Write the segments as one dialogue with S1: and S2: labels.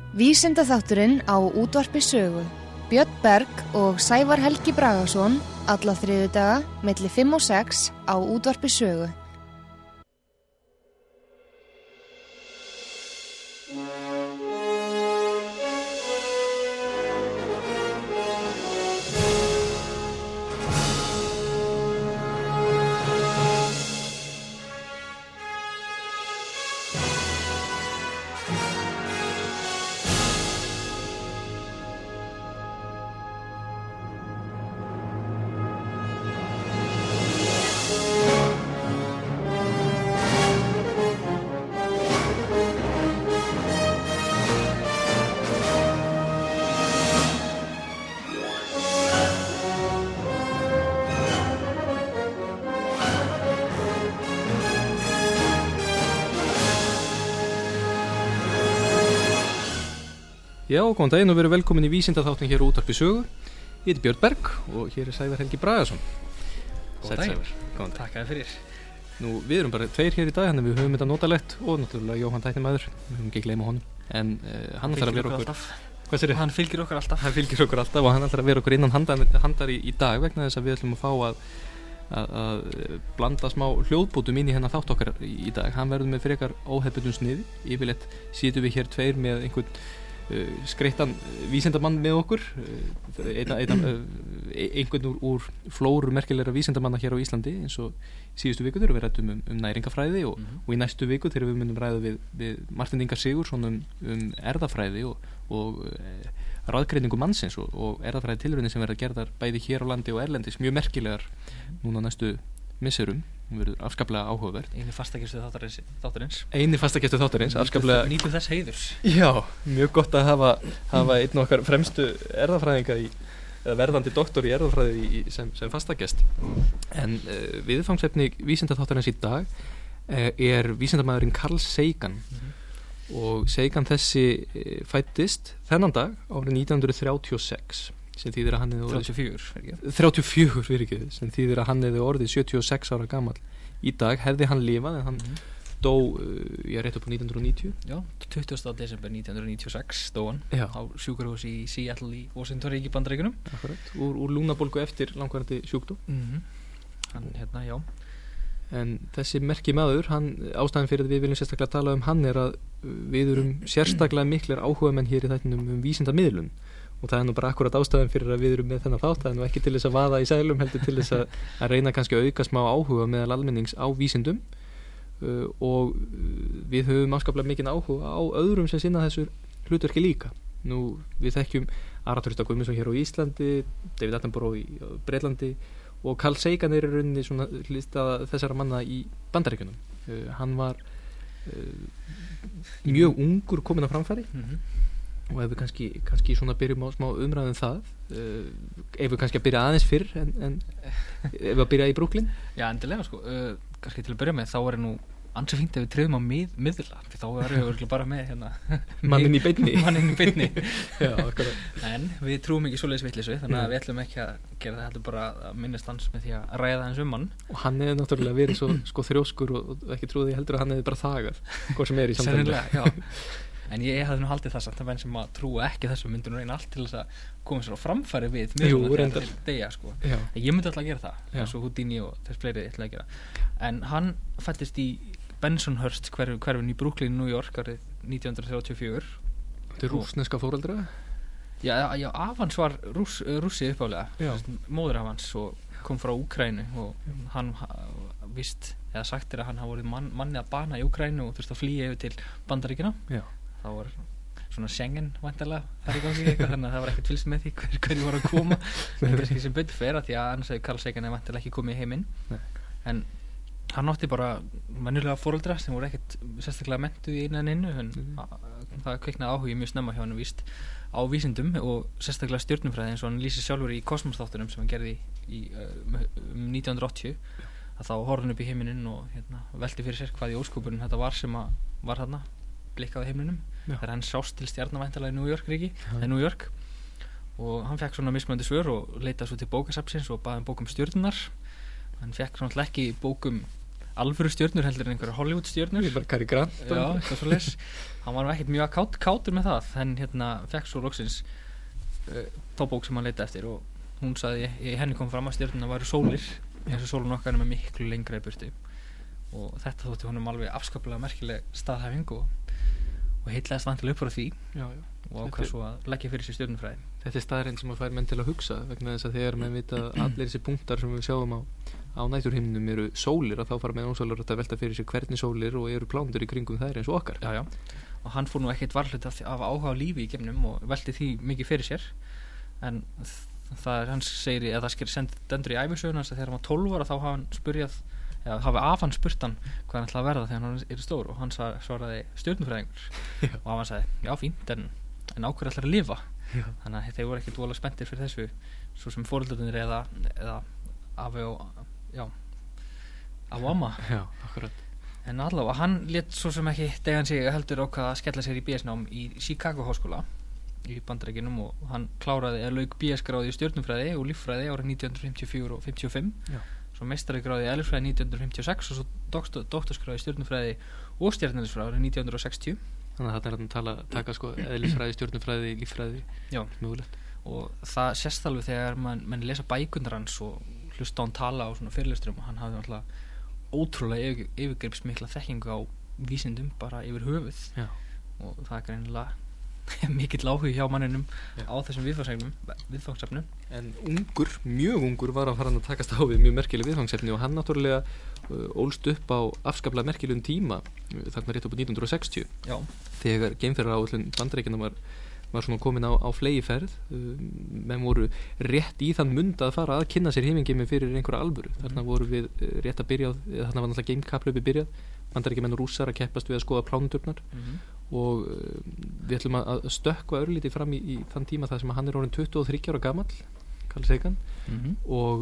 S1: Vísindaþátturinn á Útvarpi Sögu. Björn Berg og Sævar Helgi Bragason alla þriðjudaga milli 5 og 6 á Útvarpi Sögu.
S2: Já, góðan daginn og verið velkomin í vísindaþáttin hér á Útvarpi Sögu. Ég heiti Björn Berg og hér Sævar Helgi Bragason.
S3: Góðan daginn. Góðan dag. Takk fyrir.
S2: Nú, við erum bara tveir hér í dag, þannig við höfum þetta notalegt og náttúrulega Jóhann tæknimaður, við höfum ekki gleyma honum. En hann ætlar að vera okkur... Hvað sér þið?
S3: Hann fylgir okkur alltaf.
S2: Hann fylgir okkur alltaf og hann ætlar að vera okkur innan handar í dag vegna þess að við ætlum að fá að blanda smá hljóðbútum inn í hennar þátt okkar í dag. Hann verður með frekar óhefbundum sniði. Yfirleitt sitjum við hér tveir með einhvern skreittan vísindamann með okkur, einhvern úr flóru merkilegra vísindamanna hér á Íslandi, eins og síðustu viku þegar við ræddum um næringafræði og í næstu viku þegar við munum ræða við Martin Inga Sigurðsson um erfðafræði og ráðgreiningu mannsins og erfðafræði tilraunir sem verða gerðar bæði hér á landi og erlendis, mjög merkilegar núna næstu misserum. Hún verður afskaplega áhugaverð.
S3: Eini fastagestur
S2: þáttarins, afskaplega...
S3: Nýtum þess heiðurs.
S2: Já, mjög gott að hafa einn okkar fremstu erfðafræðinga eða verðandi doktor í erfðafræði sem fastagest. En viðfangsefni vísindaþáttarins í dag er vísindamaðurinn Carl Sagan. Og Sagan þessi fæddist þennan dag árið 1936. Sem þýðir að hann hefði 34 sem þýðir að hann hefði orðið 76 ára gamall í dag. Hefði hann lifað en hann dó rétt upp á 1990.
S3: Já, 20. desember 1996 dó hann á sjúkrahúsi í Seattle í Washington-ríki Bandaríkjunum.
S2: Akkurat, úr lungnabólgu eftir langvarandi sjúkdóm.
S3: Hann já.
S2: En þessi merki maður, ástæðan fyrir að við viljum sérstaklega tala um hann er að við erum sérstaklega miklir áhugamenn hér í þættinum vísindamiðlun. Og það er nú bara akkurat ástæðan fyrir að við erum með þennan þátt. Það er nú ekki til þess að vaða í sælum, heldur til þess að reyna kannski að auka smá áhuga meðal almennings á vísindum og við höfum afskaplega mikinn áhuga á öðrum sem sinna þessu hlutverki líka. Nú, við þekkjum Ara Trausta Guðmundsson hér á Íslandi, David Attenborough í Bretlandi og Carl Sagan er í rauninni svona lista þessara manna í Bandaríkjunum. Hann var mjög ungur kominn á framfæri. Og ef við kannski svona byrjum á smá umræðum það ef við kannski að byrja aðeins fyrr en ef við að byrja í Brooklyn.
S3: Já, endilega sko, kannski til að byrja með þá er nú ansi fínt ef við trefum á miðla því þá erum við bara með hérna
S2: manninn í beinni.
S3: Já, en við trúum ekki svoleiðis vitleysu þannig að við ætlum ekki að gera það heldur bara að minnast hans með því að ræða hans hann
S2: og hann hefði náttúrulega verið svo þrjóskur og ekki trúið heldur að hann hefði bara þagað hvað sem er í samtali.
S3: En ég hafði nú haldið það samt að menn sem að trúa ekki þessu myndu nú reyna allt til þess að koma sér á framfæri við þegar þeir deyja sko. Ég myndi alltaf að gera það eins og Houdini og þess fleiri ætla að gera. En hann fæddist í Bensonhurst hverfin í Brooklyn, New York árið 1934.
S2: Þetta er rússneska foreldra?
S3: Já, af hans var rússi uppálega, móðir af hans og kom frá Úkraínu og hann vist eða sagt að hann hafi voruð manni að bana í Úkraínu og þurfti að flýja yfir til Bandaríkjana. Þá var svona Schengen væntanlega þar í gangi eitthvað þannig að það var ekkert fylgst með því hverju voru að koma kannski sem betur fer því að annars hefði Carl Sagan væntanlega ekki komið í heiminn. En hann átti bara venjulega foreldra sem voru ekkert sérstaklega menntuð í innu en það kviknaði áhugi mjög snemma hjá hann víst á vísindum og sérstaklega stjörnufræði eins og hann lýsir sjálfur í kosmosþáttunum sem hann gerði um 1980 að þá horfði hann upp í heiminin og velti fyrir sér hvað í ósköpunum þetta var sem var þarna blikkaði heimninum þegar hann sást til stjarnavæntalega í New York og hann fekk svona mismunandi svör og leitaði svo til bókasafnsins og baði bókum stjörnunar. Hann fekk svona ekki bókum alvöru stjörnur heldur en einhverjar Hollywood stjörnur.
S2: Bara Cary Grant.
S3: Já, eitthvað svo les. Hann var ekkert mjög kátur með það, en fekk svo loksins þá bók sem hann leita eftir og hún sagði, henni kom fram að stjörnuna væru sólir, eins og sólun okkar með miklu lengra í burtu og þetta þótti honum alveg afskaplega merkileg staðhæfing og heitlaðist vantilega upp frá því og ákvað svo að leggja fyrir sér stjörnufræði.
S2: Þetta staðreind sem að fær menn til að hugsa vegna þess að þegar menn vita að allir þessi punktar sem við sjáum á næturhimnum eru sólir að þá fara menn ósólar að velta fyrir sér hvernig sólir og eru plánetur í kringum þær eins og okkar.
S3: Já. Og hann fór nú ekkert varhlut af áhuga á lífi í geimnum og velti því mikið fyrir sér en hann segir að það stendur í ævisögun hans að þegar hann var 12 ára þá hafi hann spurt hann hvað hann ætlaði að verða þegar hann er stór og hann svaraði stjörnufræðingur og hann sagði, já fínt en á hverju ætlar að lifa þannig að þeir voru ekkert voðalega spenntir fyrir þessu svo sem foreldrarnir eða afi og amma
S2: akkurat.
S3: En allavega, hann lét svo sem ekki degan sig heldur ákvað að skella sér í BS-nám í Chicago háskóla í Bandaríkjunum og hann lauk BS-gráði í stjörnufræði og líffræði árið 1954 og 55 svo meistaragráði í eðlisfræði 1956 og svo doktorsgráði í stjörnufræði og stjörnulisfræði árið 1960.
S2: Þannig að þetta er að taka sko eðlisfræði, stjörnufræði, líffræði mögulegt.
S3: Og það sést alveg þegar mann lesa bækurnar hans og hlusta á hann tala á svona fyrirlesturum og hann hafði náttúrulega ótrúlega yfirgripsmikla þekkingu á vísindum bara yfir höfuð og það er greinilega mikill áhugi hjá manninum á þessum viðfangsefnum.
S2: En mjög ungur var að fara að takast á við mjög merkileg viðfangsefni og hann náttúrulega ólst upp á afskaplega merkilegum tíma þarna rétt upp á 1960 þegar geimferðaráætlun Bandaríkjanna var svona komin á fleygiferð menn voru rétt í þann mund að fara að kynna sér himingeimi fyrir einhverja alvöru þarna voru við rétt að byrja þarna var náttúrulega geimkaplaupi byrjað Bandaríkjamenn og Rússar að keppast við að skoða pláneturnar og við ætlum að stökkva örlítið fram í þann tíma þar sem hann er orðinn 23 ára gamall Carl Sagan og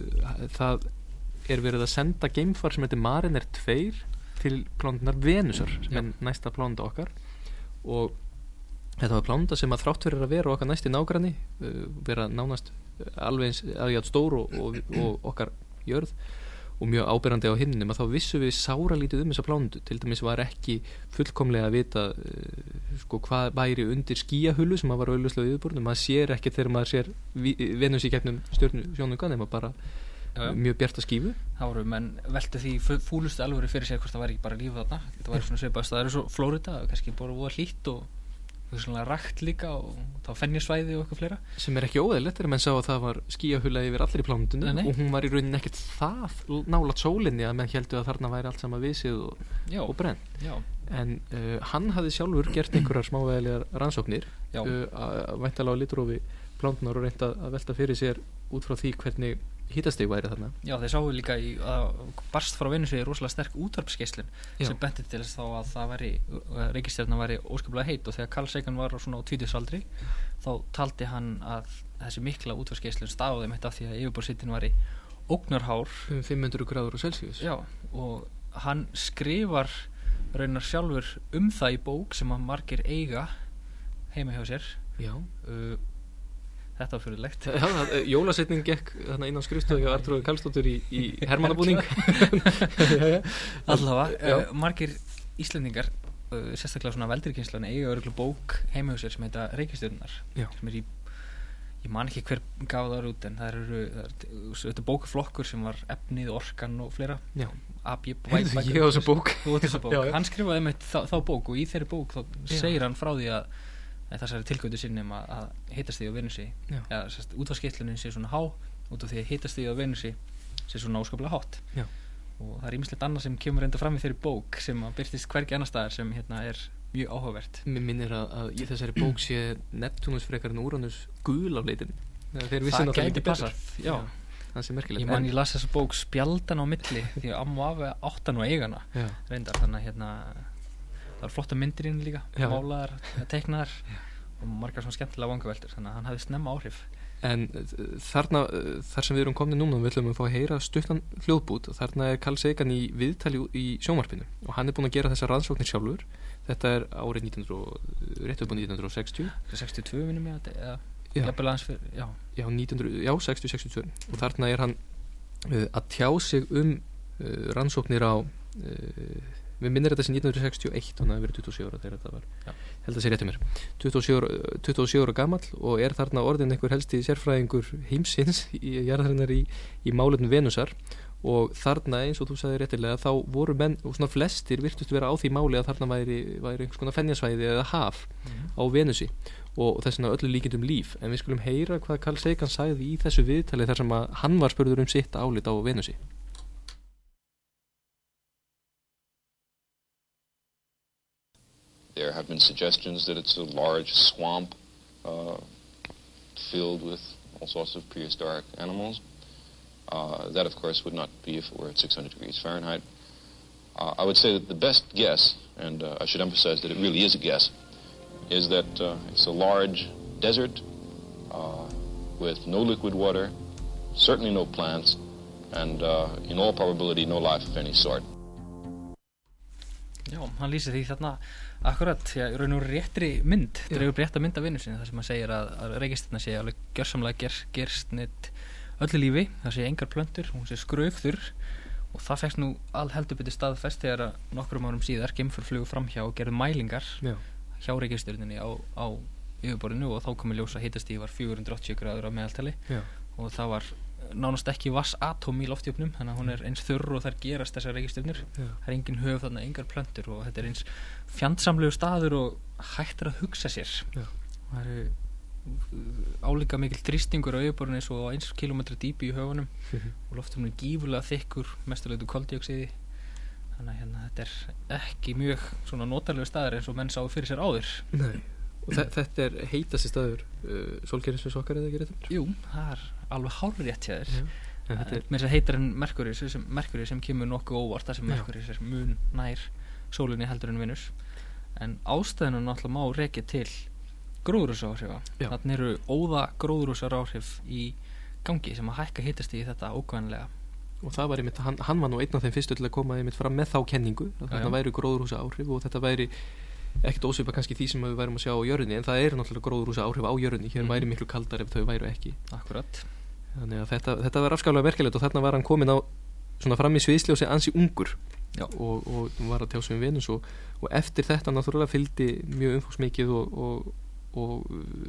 S2: það er verið að senda geimfar sem heitir Mariner 2 til pláneturnar Venusar sem er næsta pláneta okkar og þetta var pláneta sem að þrátt fyrir að vera okkar næsti nágranni vera nánast alveg eins aðjátt stór og okkar jörð og mjög áberandi á himninum að þá vissum við sáralítið þessa plánetu til dæmis var ekki fullkomlega að vita sko hvað væri undir skýjahullu sem að var augljóslega yfirborðinu maður sér ekki þegar maður sér Venus í gegnum stjörnusjónauka nema bara mjög bjarta skífu.
S3: Það voru menn veltu því fúlustu alvöru fyrir sér hvort það væri ekki bara líf þarna þetta væri svona svipast, það eru svo Flórida kannski bara voða hlýtt og svona rakt líka og þá fenjasvæði og eitthvað fleira
S2: sem er ekki óeðlilegt þegar menn sá að það var skýjahulla yfir allir í plánetunni og hún var í rauninni ekkert það nálægt sólinni að menn héldu að þarna væri allt sama visið og brenn en hann hafði sjálfur gert einhverjar smávægilegar rannsóknir væntanlega á litrófi plánetunar og reynda að velta fyrir sér út frá því hvernig hitastig væri þarna.
S3: Já, þeir sáu líka að barst frá Venusi rosalega sterk útvarpsgeislun sem benti til þess þá að það væri reikistjarnan væri óskaplega heit og þegar Carl Sagan var svona á 20-aldri þá taldi hann að þessi mikla útvarpsgeislun stafaði mitt af því að yfirborðshitinn væri ógnarhár
S2: 500 gráður á Celsius.
S3: Já, og hann skrifar raunar sjálfur það í bók sem að margir eiga heima hjá sér.
S2: Já.
S3: Þetta var fyrirlegt.
S2: Jólasetning gekk þarna inn á skrifstofu hjá Arnþrúði Karlsdóttur í hermannabúning.
S3: Allavega, margir Íslendingar, sérstaklega svona veldrikynslun, eiga örugglega bók heima hjá sér sem heita Reikistjörnurnar. sem er ég man ekki hver gaf það út en þetta bókaflokkur sem var efnið, orkan og fleira.
S2: Já.
S3: Ég
S2: á þessa bók.
S3: Hann skrifaði með þá bók og í þeirri bók þá segir hann frá því að þessari tilgöndu sinnum að hitastigið á Venusi útvarpsgeislunin sé svona há út af því að hitastigið á Venusi sé svona óskaplega hátt og það er ýmislegt annað sem kemur enda fram í þeirri bók sem að birtist hvergi annar staðar sem er mjög áhugavert.
S2: Mér minnir að í þessari bók sé Neptúnus frekar en Úranus gul á leitin
S3: það gæti passað
S2: það sé merkilegt.
S3: Ég las þessa bók spjaldan á milli því að amma og afi áttan og eigana reyndar þannig að það var flotta myndir inn líka málaðar, teiknaðar og margar svona skemmtilega vangaveltur þannig að hann hafði snemma áhrif.
S2: En þar sem við erum komin núna við ætlum að fá að heyra stuttan hljóðbút og þarna er Carl Sagan í viðtali í sjónvarpinu og hann er búinn að gera þessar rannsóknir sjálfur. Þetta er árið 1960
S3: 62 minnum ég eða
S2: já 60-62 og þarna er hann að tjá sig rannsóknir á við minnir þetta sem 1961, þannig að það verið 27 ára þegar þetta var, held að sé rétt um mér 27 ára gamall og þarna orðin einhver helsti sérfræðingur heimsins í jarðarinnar í málefnum Venusar og þarna eins og þú sagði réttilega þá voru menn og svona flestir virtust vera á því máli að þarna væri einhvers konar fenjasvæði eða haf á Venusi og þess vegna öllu líkindum líf, en við skulum heyra hvað Carl Sagan sagði í þessu viðtali þar sem að hann var spurður sitt álit á Venusi.
S4: There have been suggestions that it's a large swamp filled with all sorts of prehistoric animals. That, of course, would not be if it were at 600 degrees Fahrenheit. I would say that the best guess, and I should emphasize that it really is a guess, is that it's a large desert with no liquid water, certainly no plants, and in all probability no life of any sort.
S3: Já, hann lýsir því þarna akkurat, raun og réttri mynd, dregur rétta mynd af Venusinni, þar sem hann segir að reikistjarnan sé alveg gjörsamlega gersnitt öllu lífi, það sé engar plöntur, hún sé skraufþurr og það fekst nú heldur betur staðfest þegar að nokkrum árum síðar geimför flugu framhjá og gerðu mælingar hjá reikistjörnunni á yfirborðinu og þá kom í ljós að hitastigið var 480 gráður á meðaltali og það var nánast ekki vassatóm í lofthjúpnum, þannig að hún er eins þurr og þær gerast þessar reikistjörnur. Það er engin höf þarna, engar plöntur og þetta er eins fjandsamlegur staður og hægt að hugsa sér. Það eru álíka mikil þrýstingur á yfirborðinu eins og 1 kilometra dýpi í höfunum og lofthjúpnum er gífurlega þykkur, mestarleitu koldíoxíði, þannig að þetta er ekki mjög svona notarlegur staður eins og menn sáu fyrir sér áður.
S2: Nei. Og þetta er heitasti staður sólkerfisins okkar eða ekki rétt?
S3: Jú, það er alveg hárrétt hjá þér. Mér þess að heitar en Merkúri sem kemur nokkuð óvart, það sem Merkúri er mun nær sólinni heldur en Venus. En ástæðinu náttúrulega má rekja til gróðurhúsaáhrifa. Þarna eru óða gróðurhúsaáhrif í gangi sem að hækka hitastigið í þetta ókvæðanlega.
S2: Og það var einmitt, hann var nú einn af þeim fyrstu til að koma einmitt fram með þá kenningu, að þarna væri gróðurhúsaáhrif og þetta væri ekkert ósvipa kannski því sem við værum að sjá á jörðinni, en það náttúrulega gróðurhúsaáhrif á jörðinni, hér væri miklu kaldar ef þau væru ekki.
S3: Akkurat.
S2: Þannig að þetta var afskaplega merkilegt og þarna var hann komin á svona fram í sviðsljósi ansi ungur og var að tjá sig Venus og eftir þetta náttúrulega fylgdi mjög umfangsmikið og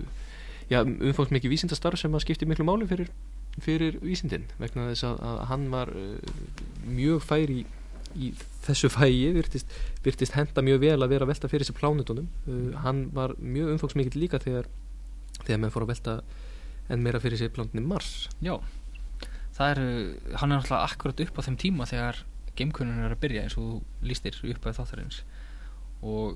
S2: umfangsmikið vísindastarf sem að skipti miklu máli fyrir vísindin, vegna þess að hann var mjög fær í þessu fæi, virtist henta mjög vel að vera að velta fyrir sér plánetunum. Hann var mjög umfangsmikill líka þegar menn fór að velta enn meira fyrir sér plánetunni Mars.
S3: Já, hann er náttúrulega akkurat upp á þeim tíma þegar geimkönnunin er að byrja eins og þú lýstir upp á þáttarins og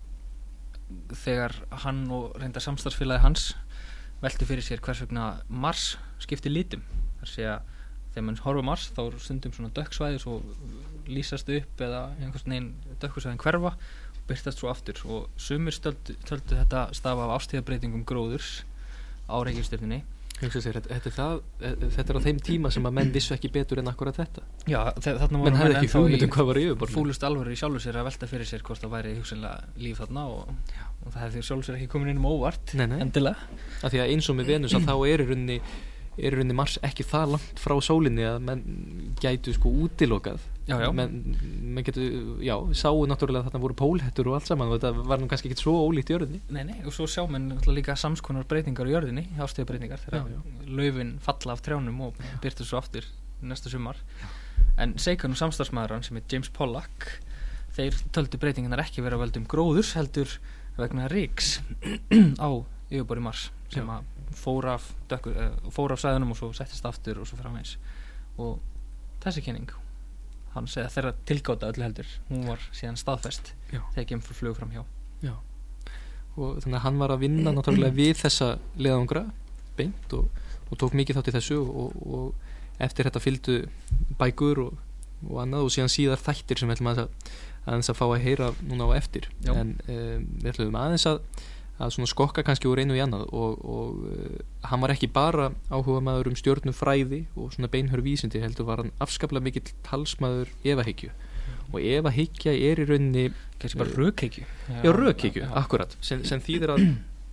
S3: þegar hann og reynda samstarfsfélagi hans veltu fyrir sér hvers vegna Mars skiptir litum, þar sé að þegar mann horfa Mars þá er stundum svona dökksvæði svo lýsast upp eða einhvern veginn dökkusvæðin hverfa og byrtast svo aftur og sumir töldu þetta stafa af ástíðabreytingum gróðurs á reikistjörnunni.
S2: Þetta er á þeim tíma sem að menn vissu ekki betur en akkurat þetta.
S3: Já, þarna
S2: menn hefði ekki hugmynd hvað var í yfirborðinu.
S3: Fúlust alvöru í sjálfu sér að velta fyrir sér hvort það væri hugsanlega líf þarna og það hefði sjálfu sér ekki komin inn óvart.
S2: Nei.
S3: Endilega.
S2: Af því að eins og með Venus að þá er í rauninni Mars ekki það langt frá sólinni að menn gætu útilokað. Menn getur, sáu náttúrulega að þarna voru pólhettur og allt saman og þetta var nú kannski ekki svo ólíkt jörðinni. Nei,
S3: og svo sjá menn líka samskonar breytingar í jörðinni, ástíðabreytingar þegar laufin falla af trjánum og byrtast svo aftur næsta sumar. En Sagan og samstarfsmaður hann sem James Pollack, þeir töldu breytingarnar ekki vera völdum gróðurs heldur vegna ryks á yfirborði Mars sem að fór af sæðunum og svo settist aftur og svo framvegis og þessi kenning hann segði að þeirra tilgáta öllu heldur hún var síðan staðfest þegar geimför flugu framhjá.
S2: Og þannig að hann var að vinna náttúrulega við þessa leiðangra beint og tók mikið þátt í þessu og eftir þetta fylgdu bækur og annað og síðar þættir sem við ætlum aðeins að fá að heyra núna á eftir. En við ætlum aðeins að svona skokka kannski úr einu í annað og hann var ekki bara áhugamaður stjörnufræði og svona beinhörð vísindi heldur var hann afskaplega mikill talsmaður efahyggju og efahyggja er í rauninni
S3: kannski bara rökhyggju.
S2: Rökhyggju, akkurat sem þýðir að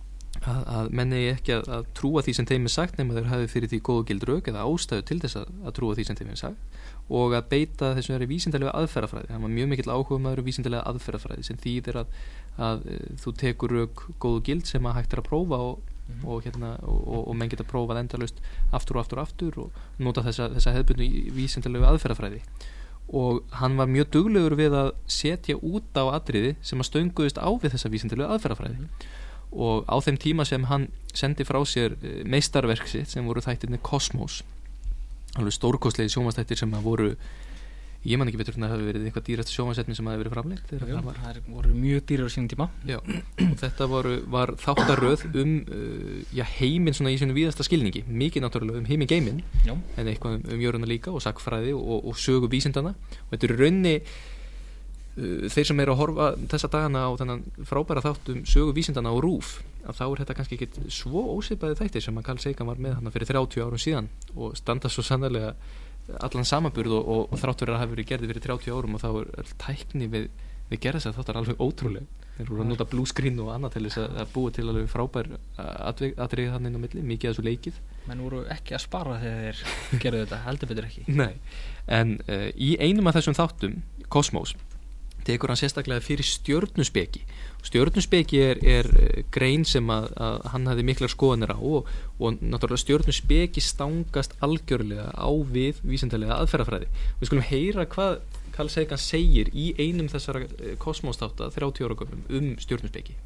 S2: að menn eigi ekki að trúa því sem þeim sagt nema þeir hafi fyrir því góð og gild rök eða ástæðu til þess að trúa því sem þeim sagt og að beita þessum vísindalega aðferðafræði. Það var mjög mikill áhugamaður vísindalega aðferðafræði sem þýðir að þú tekur rök góð og gild sem að hægt að prófa og menn geta prófað endalaust aftur og nota þessa hefðbundnu vísindalega aðferðafræði. Og hann var mjög duglegur við að setja út á atriði sem að stönguðist á við þessa vísindalega aðferðafræði. Og á þeim tíma sem hann sendi frá sér meistarverk sitt sem voru þættirnir Kosmos, alveg stórkostlegi sjónvarpsþættir sem að voru, ég man ekki betur en það hafi verið eitthvað dýrasta sjónvarpsefni sem hafi verið framleitt.
S3: Það voru mjög dýrar á sínum tíma. Já,
S2: og þetta var þáttaröð heiminn svona í sínum víðasta skilningi, mikið náttúrulega heiminn-geiminn, en eitthvað jörðina líka og sagnfræði og sögu vísindana. Og þetta er raunni þeir sem eru að horfa þessa dagana á þennan frábæra þáttum sögu vísindana á RÚV, að þá er þetta kannski ekkit svo ósvipaði þættir sem að Carl Sagan var með þarna fyrir 30 árum síðan og standa svo sannarlega allan samanburð og þrátt verið að hafa verið gerði fyrir 30 árum og þá er all tækni við gerða þess að þáttar alveg ótrúlega. Þeir voru að nota blue screen og annað til þess að búa til alveg frábær atriði þannig inn á milli, mikið af þessu leikið.
S3: Menn voru ekki að spara þegar þeir gerðu þetta, heldur betur ekki.
S2: Nei, en í einum af þessum þáttum, Kosmos, tekur hann sérstaklega fyrir stjörnuspeki. Stjörnuspeki er grein sem að hann hafði miklar skoðanir á og náttúrulega stjörnuspeki stangast algjörlega á við vísindalega aðferðafræði. Við skulum heyra hvað Carl Sagan segir í einum þessara kosmosþátta 30 ára gömlum stjörnuspeki.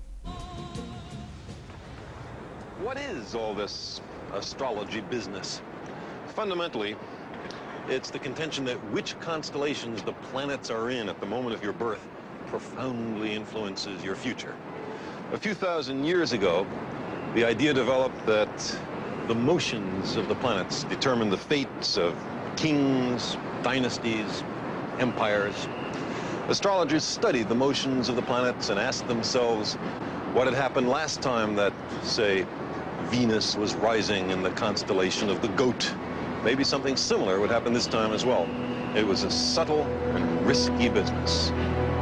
S5: What is all this astrology business? Fundamentally, it's the contention that which constellations the planets are in at the moment of your birth profoundly influences your future. A few thousand years ago, the idea developed that the motions of the planets determine the fates of kings, dynasties, empires. Astrologers studied the motions of the planets and asked themselves what had happened last time that, say, Venus was rising in the constellation of the Goat. Maybe something similar would happen this time as well. It was a subtle and risky business.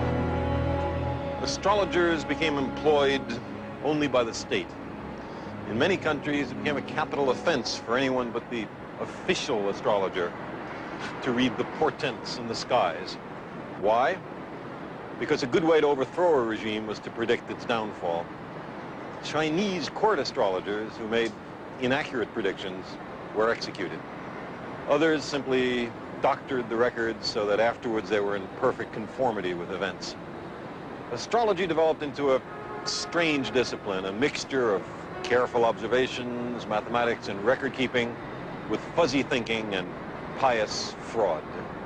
S5: Astrologers became employed only by the state. In many countries, it became a capital offense for anyone but the official astrologer to read the portents in the skies. Why? Because a good way to overthrow a regime was to predict its downfall. Chinese court astrologers who made inaccurate predictions were executed. Others simply doctored the records so that afterwards they were in perfect conformity with events. Astrology developed into a strange discipline, a mixture of careful observations, mathematics, and record keeping with fuzzy thinking and pious fraud.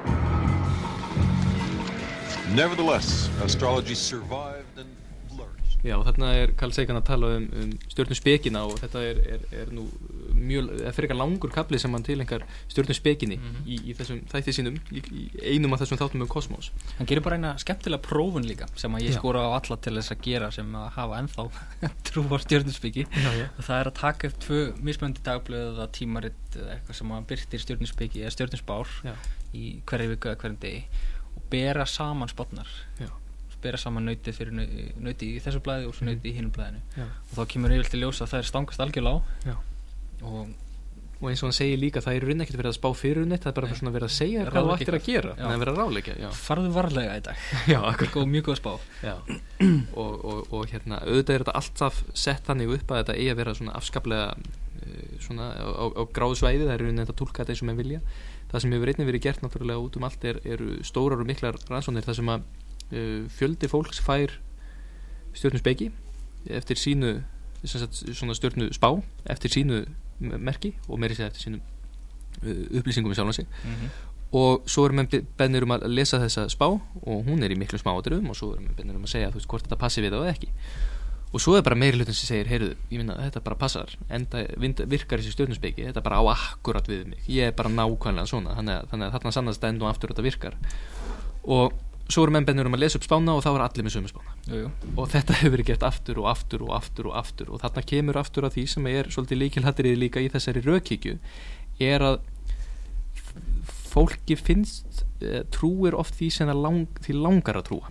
S5: Nevertheless, astrology survived and flourished.
S2: Já, þarna Carl Sagan að tala stjörnuspekina og þetta er nú mjög, frekar langur kafli sem hann tilengar stjörnuspekinni í þessum þætti sínum í einum af þessum þáttum Kosmos.
S3: Hann gerir bara eina skemmtilega prófun líka sem að ég skora á alla til þess að gera sem að hafa ennþá trú á stjörnuspeki. Og það er að taka upp 2 mismunandi dagblöð eða tímarit eða eitthvað sem að birtir stjörnuspeki eða stjörnuspár í hverri viku eða hverjum degi og bera saman spátnar. Bera saman nautið fyrir nautið í þessu blaði og svo nautið í hinu blaðinu. Og þá kemur yfirleitt í ljós að það er stangast algjörlega á.
S2: Og eins og hann segir líka, það er raun ekkert verið að spá fyrir neitt, það er bara svona verið að segja hvað þú ættir að gera, en að vera ráðleikja.
S3: Farðu varlega í dag.
S2: Já, akkurat.
S3: Mjög góð spá.
S2: Já. Og auðvitað er þetta alltaf sett þannig upp að þetta eigi að vera svona afskaplega svona á gráðu svæði, það er raun að túlka þetta eins og menn vilja. Það sem hefur einnig verið gert náttúrulega út allt eru stórar og miklar rannsóknir þar sem að fjöldi fólks fær stjörnuspeki eftir sínu svona stjörnuspá eftir sínu merki og meiri segja eftir sínum upplýsingum sjálfan sig og svo menn bennir að lesa þessa spá og hún í miklum smáatriðum og svo menn bennir að segja hvort þetta passi við það eða ekki og svo bara meiri hlutin sem segir heyrðu, ég minna þetta bara passar enda virkar þessi stjörnuspeki, þetta bara á akkurat við mig, ég bara nákvæmlega svona þannig að þarna sannast enn og aftur þetta virkar og svo menn bennir að lesa upp spána og þá allir með sömu spána og þetta hefur verið gert aftur og aftur og aftur og aftur og þarna kemur aftur að því sem svolítið lykilhatriði líka í þessari rökhyggju að fólki finnst trúir oft því sem því langar að trúa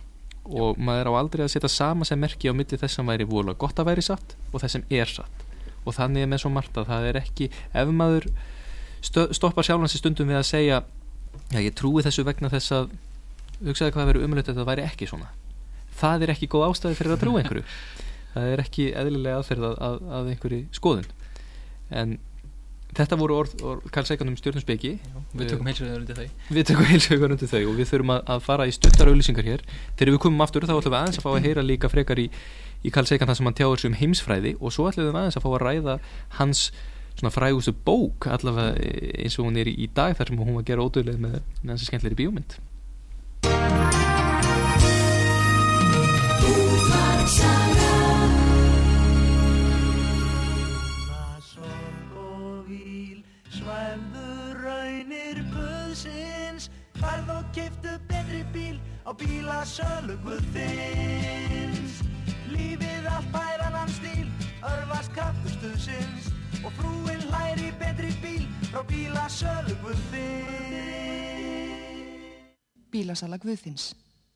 S2: og maður á aldrei að setja sama sem merki á milli þess sem væri voðalega gott að væri satt og þess sem er satt, og þannig með svo margt að það ekki, ef maður stoppar sjálfan sig stundum við að segja já, ég trúi þessu vegna þess að hugsaði hvað verið umlögt að það væri ekki svona, það ekki góð ástæði fyrir að trúa einhverju það ekki eðlilega aðferð að einhverju skoðun. En þetta voru orð Carl Sagan stjörnuspeki.
S3: Við tökum heilshugar undir þau og við þurfum að fara í stuttar auglýsingar hér. Þegar við komum aftur þá ætlum við aðeins að fá að heyra líka frekar í Carl Sagan þar sem hann tjáir sig um heimsfræði, og svo ætlum við aðeins að fá að ræða hans svona frægustu bók, allavega eins og hún í dag, þar sem hún var að gera ódauðleg með hans skemmtilegri bíómynd.
S6: Farð og keyptu betri bíl á bílasölu Guðfinns. Lífið allt fær annan stíl, örvast kraftur stuðsins og frúin hlær í betri bíl frá bílasölu Guðfinns.
S1: Bílasala Guðfinns.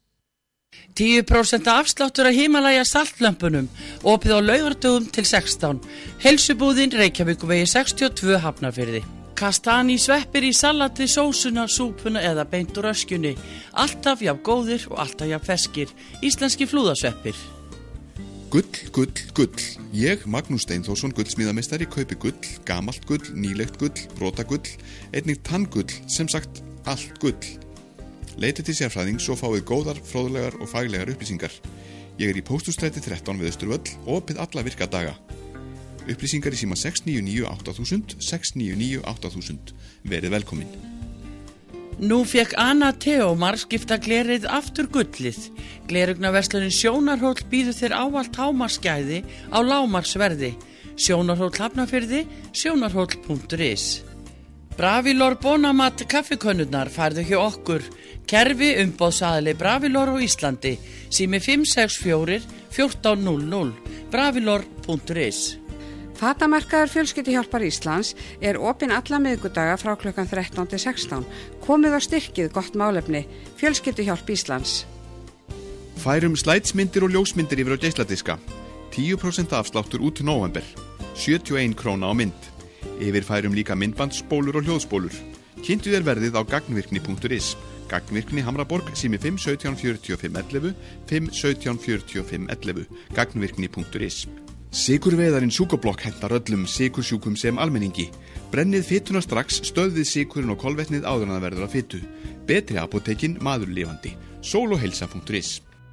S7: 10% afsláttur af Himalaya saltlömpunum, opið á laugardögum til 16. Heilsubúðin Reykjavíkurvegi 62 Hafnarfirði. Kastani sveppir í salati, sósuna, súpuna eða beint úr öskjunni. Alltaf jafn góðir og alltaf jafn ferskir. Íslenski flúðasveppir.
S8: Gull, gull, gull. Ég, Magnús Steinþórsson, gullsmíðameistari, kaupi gull, gamalt gull, nýlegt gull, brotagull, einnig tanngull, sem sagt allt gull. Leitið til sérfræðings og fáið góðar, fróðlegar og faglegar upplýsingar. Ég í Pósthússtræti 13 við Austurvöll, opið alla virka daga. Upplýsingar í síma 699 8000, 699 8000. Verið velkomin.
S7: Nú fekk Anna Theomar skipta glerið aftur gullið. Glerugnaverslunin Sjónarhóll býður þér ávallt hámarksgæði á lágmarksverði. Sjónarhóll Hafnarfirði, sjónarhóll.is. Bravilor Bonamat kaffikönnunar færðu hjá okkur. Kerfi umboðsaðili Bravilor á Íslandi. Sími 564 1400. Bravilor.is.
S9: Fatamarkaður Fjölskylduhjálpar Íslands opinn alla miðvikudaga frá klukkan 13 til 16. Komið á styrkið gott málefni. Fjölskylduhjálp Íslands.
S8: Færum slætsmyndir og ljósmyndir yfir á geisladiska. 10% afsláttur út nóvember. 71 króna á mynd. Yfirfærum líka myndbandsspólur og hljóðspólur. Kynntu þér verðið á gagnvirkni.is. Gagnvirkni Hamraborg, sími 5 17 45 11, 5 17 45 11. Gagnvirkni.is. Sykurveiðarinn Sjúkoblokk hentar öllum sykursjúkum sem almenningi. Brennið fituna strax, stöðið sykurinn og kolvetnið áður en það verður að fitu. Betri apótekin, maður lifandi. Sóloheilsa.is.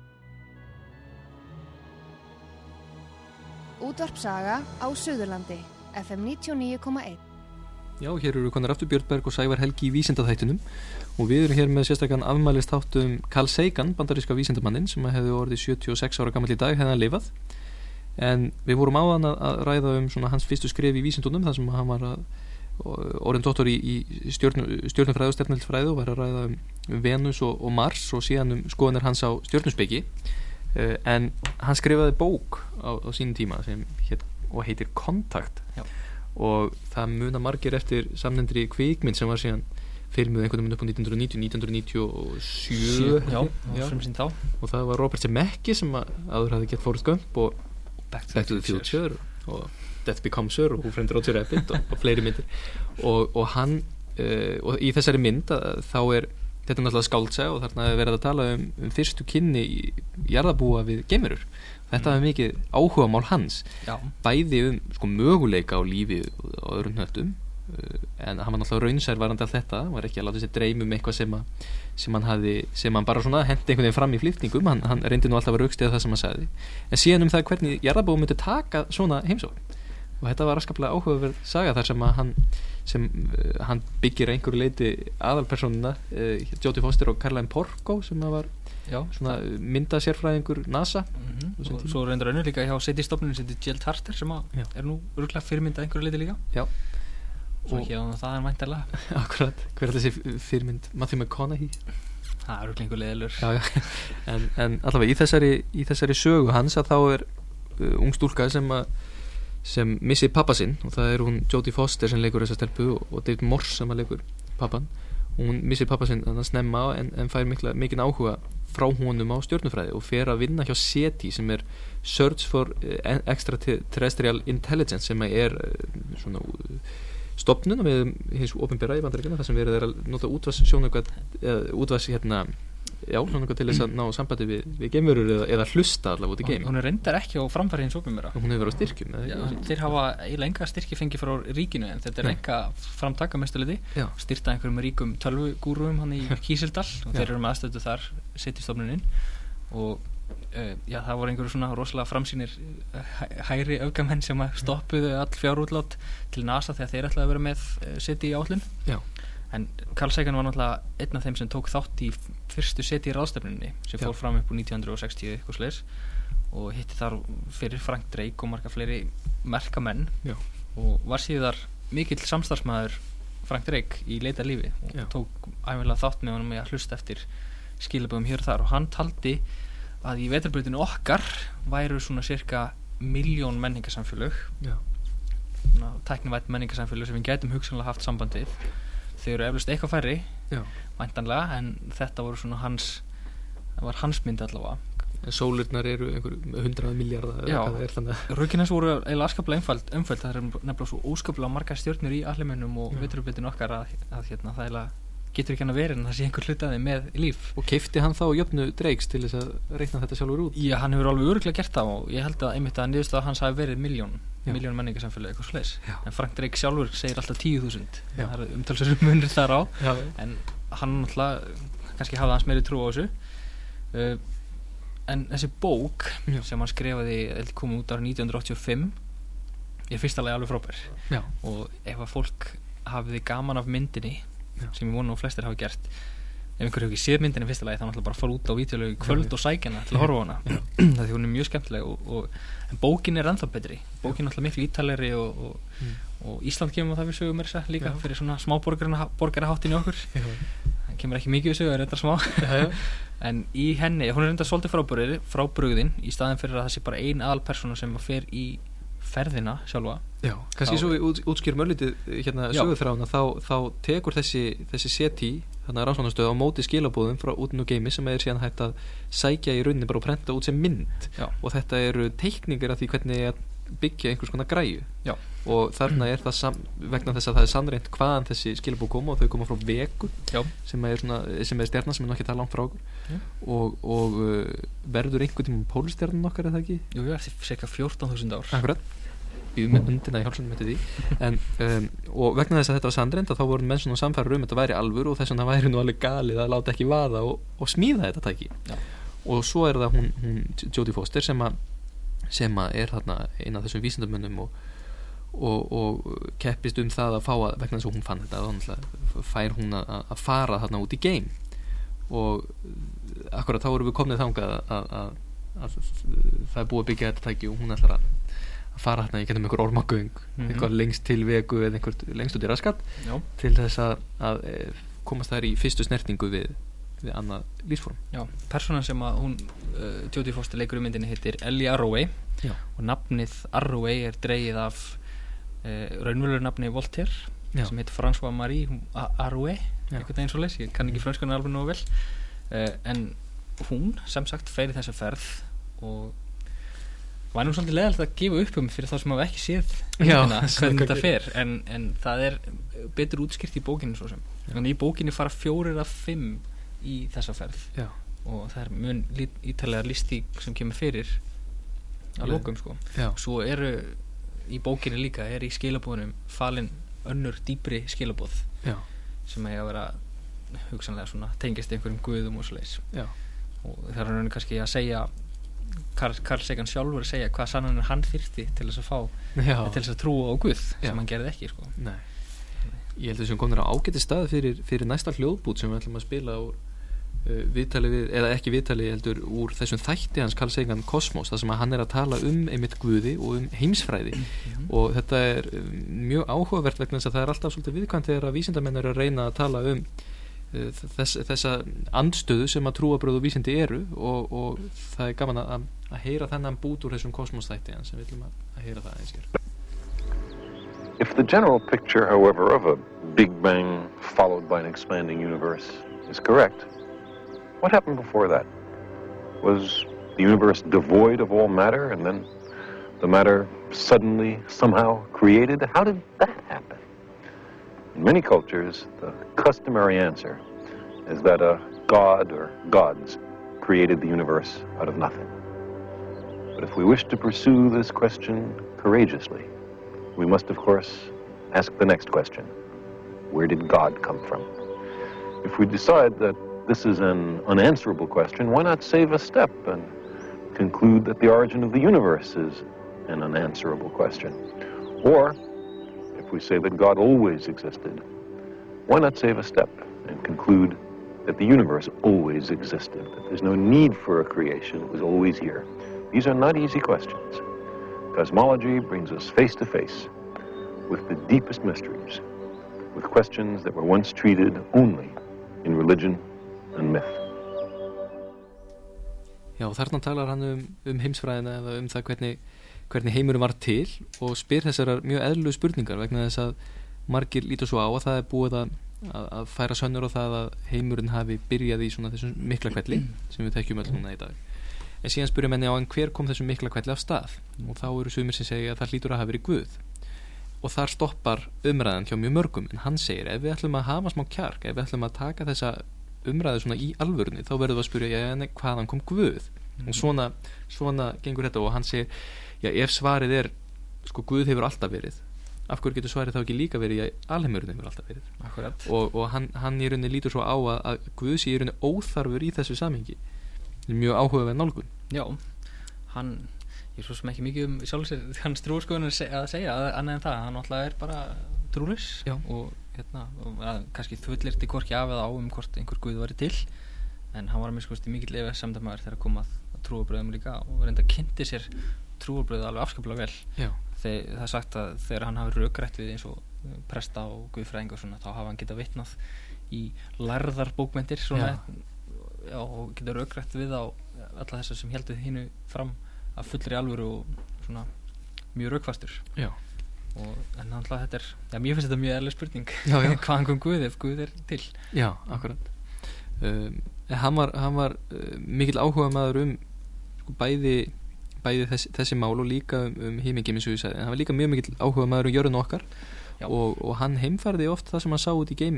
S1: Útvarpsaga á Suðurlandi, FM 99,1.
S2: Já, hér eru konar aftur Björn Berg og Sævar Helgi í vísindaþættinum og við erum hér með sérstakann afmælist þáttum Carl Sagan, bandaríska vísindamannin sem hefði orðið 76 ára gamall í dag, hefði hann lifað. En við vorum áðan að ræða svona hans fyrstu skref í vísindunum þar sem hann var orðinn doktor í stjörnufræði og stefnildfræði og var að ræða um Venus og Mars og síðan skoðanir hans á stjörnuspeki. En hann skrifaði bók á sínum tíma sem heitir Kontakt. Já. Og það muna margir eftir samnefndri kvikmynd sem var síðan filmuð einhvern veginn upp á 1997.
S3: Já, sem þá.
S2: Og það var Robert Zemeckis sem áður hafði gett Forrest Gump og Back to the Future og Death Becomes Her og Who Framed Roger Rabbit og fleiri myndir og hann og í þessari mynd þá þetta náttúrulega skáldsaga og þarna verið að tala um fyrstu kynni í jarðarbúa við geimverur. Þetta var mikið áhugamál hans. Já. Bæði möguleika á lífi og öðrum hnöttum en hann var náttúrulega raunsær varandi allt þetta, hann var ekki að láta sér dreyma eitthvað sem hann bara svona hendi einhvern veginn fram í flytningum, hann reyndi nú alltaf að raukstiða það sem hann sagði, en síðan það hvernig jarðarbúa myndi taka svona heimsókn og þetta var raskaplega áhugaverð saga þar sem hann byggir einhverju leiti aðalpersónuna Jodie Foster og Caroline Porco sem var svona myndasérfræðingur NASA
S3: og svo reyndur önnur líka hjá SETI-stofnunin sem Jill Tarter sem nú örugglega fyrirmynda einhverju leiti líka. Já. Svo ekki á það væntanlega. Akkurat,
S2: hver þessi fyrirmynd? Matthew McConaughey?
S3: Það eru klingur leðilur.
S2: Já. En allavega í þessari sögu hans að þá ung stúlka sem missir pappa sinn og það hún Jodie Foster sem leikur þessa stelpu og David Morse sem leikur pappan hún missir pappa sinn þannig að snemma en fær mikinn áhuga frá honum á stjörnufræði og fer að vinna hjá SETI sem Search for Extraterrestrial Intelligence sem svona stofnun með hins opinbera í Bandaríkjunum þar sem verið að nota útvarps svona til þess að ná sambandi við geimverur eða hlusta allavega út í geim.
S3: Hún reyndar ekki á framfæri hins opinbera.
S2: Hún hefur verið á styrkjum.
S3: Þeir hafa eiginlega enga styrki fengið frá ríkinu en þetta enga framtaka mestuleiti styrta einhverjum ríkum tölvugúrum hann í Kísildal og þeir eru með aðstöðu þar SETI-stofnunin og það voru einhverju svona rosalega framsýnir hægri öfgamenn sem stoppuðu all fjárútlát til NASA þegar þeir ætlaði að vera með SETI í áætlun. En Carl Sagan var náttúrulega einn af þeim sem tók þátt í fyrstu SETI-ráðstefnunni sem fór fram upp úr 1960 eitthvað slags og hitti þar fyrir Frank Drake og marga fleiri merkamenn og var síðar mikill samstarfsmaður Frank Drake í leita lífi og tók ævinlega þátt með honum að hlusta eftir skilaböðum hér og þar og hann taldi að í vetrarbrautinu okkar væru svona cirka 1 milljón menningarsamfélög tæknivænt menningarsamfélög sem við gætum hugsanlega haft samband við. Þau eru eflaust eitthvað færri væntanlega en þetta voru svona það var hans mynd allavega.
S2: En sólurnar eru einhver 100 miljardar
S3: Rökin þess voru eiginlega afskaplega umföld það eru nefnilega svo óskaplega margar stjörnur í alheiminum og vetrarbrautin okkar að það eiginlega getur ekki hann að vera en það sé einhver hlutaði með líf.
S2: Og keypti hann þá jöfnu Drakes til þess að reikna þetta sjálfur út?
S3: Já, hann hefur alveg örugglega gert það og ég held að einmitt að niðurstaða hans hafi verið miljón menningarsamfélög eitthvað svoleiðis. En Frank Drake sjálfur segir alltaf 10.000. Það eru umtalsverður munur þar á. En hann náttúrulega kannski hafði hans meiri trú á þessu. En þessi bók sem hann skrifaði kom út árið 1985 fyrsta lagi alveg frábær. Og ef að fólk hafiði gaman af myndinni sem ég vona og flestir hafa gert ef einhver hefur ekki séð myndinni fyrsta lagi þá náttúrulega bara fara út á vídeolegu kvöld og sækjana til að horfa á hana það því hún mjög skemmtileg en bókin ennþá betri bókin náttúrulega miklu ítalegri og Ísland kemur það við sögum líka fyrir svona smáborgaraháttin í okkur það kemur ekki mikið við sögur, reyndar smá en í henni, hún reyndar svolítið frábrugðin í staðin fyrir að það sé bara ein aðalpersóna sem fer í ferðina sjálfa.
S2: Kannski svo við útskýrum örlítið söguþrána þá tekur þessi SETI rannsóknarstöð á móti skilabóðum frá út nú geimi sem síðan hægt að sækja í rauninni bara og prenta út sem mynd og þetta eru teikningar af því hvernig að byggja einhvers konar græju og þarna það vegna þess að það sannreint hvaðan þessi skilabóð koma og þau koma frá Vegu sem stjarnan sem ekki það langt frá okkur og verður einhvern tíma pólstjarnan okkar eða ekki?
S3: Jú, cirka 14.000 ár.
S2: Akkurat. Við með undina í hálsunum eftir því og vegna þess að þetta var sannreint þá voru menn svona samfærir þetta væri alvöru og þess vegna væri nú alveg galið að láta ekki vaða og smíða þetta tæki og svo það hún Jodie Foster sem þarna eina af þessum vísindamönnum og keppist það að fá að vegna þess að hún fann þetta þá fær hún að fara þarna út í geim og akkurat þá erum við komnið þangað að það búið að byggja þetta tæki og hún ætlar að fara hérna í gennum einhver ormagöng eitthvað lengst til Vegu eða einhver lengst út í Raskat til þess að komast þær í fyrstu snertingu við annað lífsform.
S3: Persónan sem að hún Jodie Foster leikur í myndinni heitir Ellie Arroway og nafnið Arroway dregið af raunverulegur nafni Voltaire sem heitir François Marie Arroway einhvern veginn svoleiðis, ég kann ekki frönskunni alveg nógu vel en hún sem sagt fer í þessa ferð og var nú svolítið leiðilegt að gefa upp fyrir þá sem hafa ekki séð hvernig þetta fer en það betur útskýrt í bókinni svo sem en í bókinni fara 4 af 5 í þessa ferð og það mjög ítalega listi sem kemur fyrir að lokum sko svo í bókinni líka í skilabóðunum falin önnur dýpri skilabóð sem að vera hugsanlega svona tengist einhverjum guðum og svoleiðis og það er kannski að segja Carl Sagan sjálfur að segja hvað sannanir hann þyrfti til þess að fá til þess að trúa á Guð sem hann gerði ekki sko.
S2: Nei. Ég held að þessum komnir á ágæti stað fyrir næsta hljóðbút sem við ætlum að spila úr viðtali við, eða ekki viðtali heldur úr þessum þætti hans Carl Sagan Kosmos, þar sem að hann að tala einmitt Guði og heimsfræði og þetta mjög áhugavert vegna þess að það alltaf svolítið viðkvæmt þegar að vísindamenn að reyna að tala þessa andstöðu sem að trúarbrögð og vísindi eru og það gaman að heyra þennan bút úr þessum kosmosþætti sem við viljum að heyra það eins hér.
S5: If the general picture, however, of a Big Bang followed by an expanding universe is correct, what happened before that? Was the universe devoid of all matter and then the matter suddenly somehow created? How did that happen? In many cultures, the customary answer is that a god or gods created the universe out of nothing. But if we wish to pursue this question courageously, we must, of course, ask the next question. Where did God come from? If we decide that this is an unanswerable question, why not save a step and conclude that the origin of the universe is an unanswerable question? Or, if we say that God always existed, why not save a step and conclude that the universe always existed, that there's no need for a creation, it was always here? These are not easy questions. Cosmology brings us face to face with the deepest mysteries, with questions that were once treated only in religion and myth.
S2: Já, þarna talar hann heimsfræðina eða það hvernig heimurinn var til og spyr þessar mjög eðlilegu spurningar vegna þess að margir líta svo á að það búið að færa sönnur á það að heimurinn hafi byrjað í svona þessum mikla kvelli sem við þekkjum öll núna í dag. En síðan spyrja menni á en hver kom þessum mikla kvelli af stað og þá eru sumir sem segja að það hlýtur að hafa verið Guð. Og þar stoppar umræðan hjá mjög mörgum, en hann segir ef við ætlum að hafa smá kjark, ef við ætlum að taka þessa umræðu svona í alvörunni, þá verðum við að spyrja hvaðan kom Guð? Og svona gengur þetta og hann segir, já, ef svarið sko Guð hefur alltaf verið, af hverju getur svarið þá ekki líka verið að alheimurinn hefur alltaf verið? Akkurat. Og hann í rauninni lítur svo á að Guð sé í rauninni óþarfur í þessu samhengi. Mjög áhugaverð nálgun. Já, ég svo sem ekki mikið sjálf sér hans trúarskoðun að segja annað en það, hann alltaf bara trúlaus og kannski þvillirti hvorki af eða á hvort einhver Guð væri til, en hann var að minnst mikill efasemdarmaður þegar kom að trúarbröðum líka og reynda kynnti sér trúarbröðu alveg afskaplega vel. Það er sagt að þegar hann hafi rökrætt við eins og presta og guðfræðinga og svona, þá hafa hann getað vitnað í lærðar bókmenntir svona, og getað rökrætt við á alla þessar sem heldur hinu fram að fullri alvöru og svona mjög rökfastur. Já. En náttúrulega þetta mér finnst þetta mjög eðlileg spurning. Hvaðan kom Guð ef Guð til? Já, akkurat. Hann var mikill áhugamaður sko, bæði þessi mál og líka himingeiminn sem ég sagði, en hann var líka mjög mikill áhugamaður jörðina okkar og hann heimfærði oft það sem hann sá út í geim